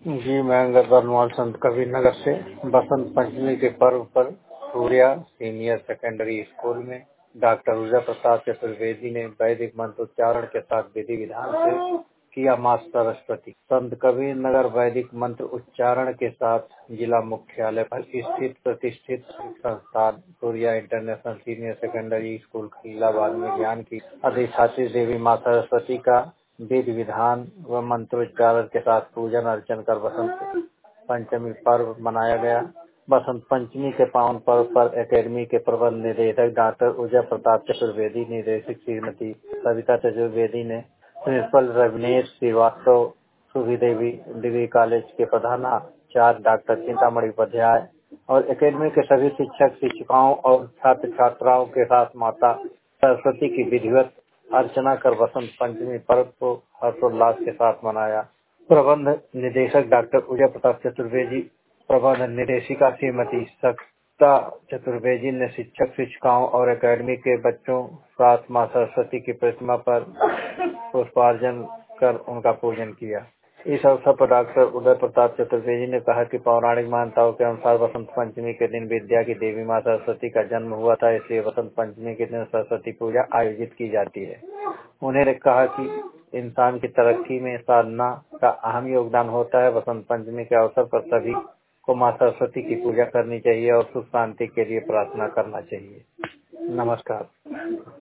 जी, मैं अंगद बरनवाल संत कबीर नगर से बसंत पंचमी के पर्व पर सूर्या सीनियर सेकेंडरी स्कूल में डॉक्टर ऊर्जा प्रसाद चतुर्वेदी ने वैदिक मंत्रोच्चारण के साथ विधि विधान से किया मां सरस्वती। संत कबीर नगर वैदिक मंत्र उच्चारण के साथ जिला मुख्यालय पर स्थित प्रतिष्ठित संस्थान Surya international senior secondary school Khalilabad में ज्ञान की अधिष्ठात्री देवी मां सरस्वती का विधि विधान व मंत्रोच्चारण के साथ पूजन अर्चन कर बसंत पंचमी पर्व मनाया गया। बसंत पंचमी के पावन पर्व पर एकेडमी के प्रबंध निदेशक डॉक्टर ऊर्जा प्रताप चतुर्वेदी, निदेशक श्रीमती सविता चतुर्वेदी ने principal Ravinesh Srivastava, Subhi Devi degree college के प्रधानाचार्य डॉक्टर चिंतामणि उपाध्याय और एकेडमी के सभी शिक्षक शिक्षिकाओं और छात्र छात्राओं के साथ माता सरस्वती की विधिवत अर्चना कर बसंत पंचमी पर्व को हर्षोल्लास के साथ मनाया। प्रबंध निदेशक डॉक्टर ऊर्जा प्रताप चतुर्वेदी, प्रबंध निर्देशिका श्रीमती सविता चतुर्वेदी ने शिक्षक शिक्षिकाओं और एकेडमी के बच्चों साथ मां सरस्वती की प्रतिमा पर पुष्पार्चन कर उनका पूजन किया। इस अवसर पर डॉक्टर उदय प्रताप चतुर्वेदी ने कहा कि पौराणिक मान्यताओं के अनुसार बसंत पंचमी के दिन विद्या की देवी मां सरस्वती का जन्म हुआ था, इसलिए बसंत पंचमी के दिन सरस्वती पूजा आयोजित की जाती है। उन्होंने कहा कि इंसान की तरक्की में साधना का अहम योगदान होता है। बसंत पंचमी के अवसर पर सभी को मां सरस्वती की पूजा करनी चाहिए और सुख शांति के लिए प्रार्थना करना चाहिए। नमस्कार।